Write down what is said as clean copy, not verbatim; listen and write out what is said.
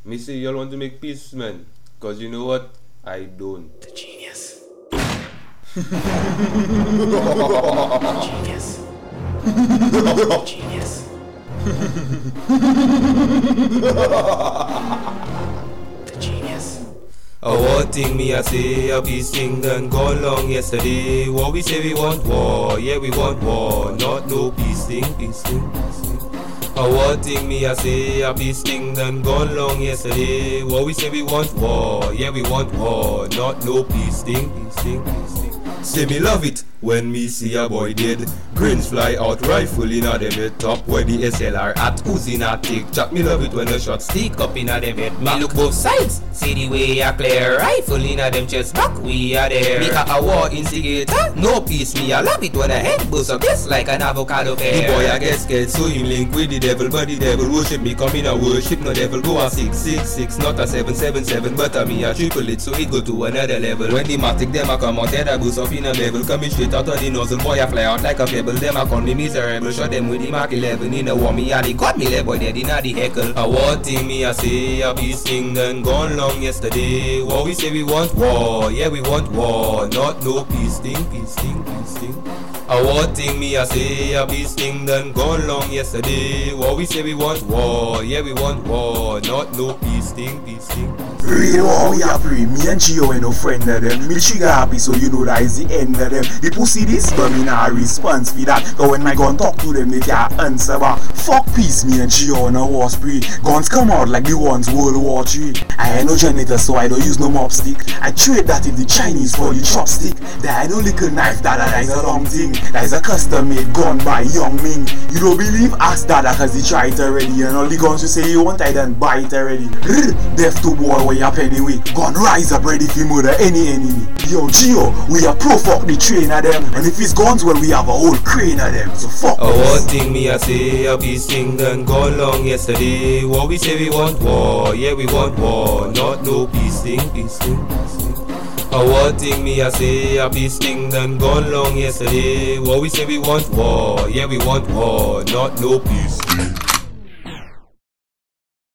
Me say y'all want to make peace, man. Cause you know what? I don't. The genius. Genius. Genius. The genius. One thing me I say, a peace thing done gone long yesterday. What we say we want war, yeah we want war, not no peace thing, peace thing, peace thing. One thing me I say, a peace thing done gone long yesterday. What we say we want war, yeah we want war, not no peace thing, peace thing, peace thing. Say me love it when me see a boy dead. Grins fly out, rifle in a dem head top. Where the SLR at, who's in a take chop. Me love it when the shot stick up in a dem head back. Me look both sides, see the way I clear. Rifle in a dem chest back, we are there. Me a war instigator, no peace. Me I love it when a head boost up just like an avocado pear. The boy I get scared, so him link with the devil. But the devil worship me, come in a worship. No devil go a 666, not a 777. But a me a triple it, so it go to another level. When the matic them a come out, head a boost up in a level. Coming straight out of the nozzle, boy I fly out like a pebble. Them a call me miserable, shot them with the Mark 11. In the war me a they got me left boy dead in a the heckle. A war thing me a say, a peace thing done gone long yesterday. What we say we want war, yeah we want war, not no peace thing, peace thing, peace thing. A war thing me a say, a peace thing done gone long yesterday. What we say we want war, yeah we want war, not no peace thing, peace thing. Real war we a pray, me and Gio ain't no friend of them. Me trigger happy so you know that is the end of them. The pussy this but me nah response for that. Cause when my gun talk to them they can't answer but fuck peace me and Gio on a war spree. Guns come out like the ones World War III. I ain't no janitor so I don't use no mop stick. I trade that in the Chinese for the chopstick. There ain't no little knife that is a long thing. That is a custom made gun by Young Ming. You don't believe? Ask Dada cause he tried it already. And all the guns you say you want I done buy it already. Death to boy where you anyway. Gun rise up ready for murder any enemy. Yo Gio, we are pro fuck the train of them. And if it's guns well we have a whole crane of them. So fuck us. One thing me I say, a peace thing done gone long yesterday. What we say we want war, yeah we want war, not no peace thing, peace thing, peace thing. One thing me I say, a peace thing done gone long yesterday. What we say we want war, yeah we want war, not no peace thing.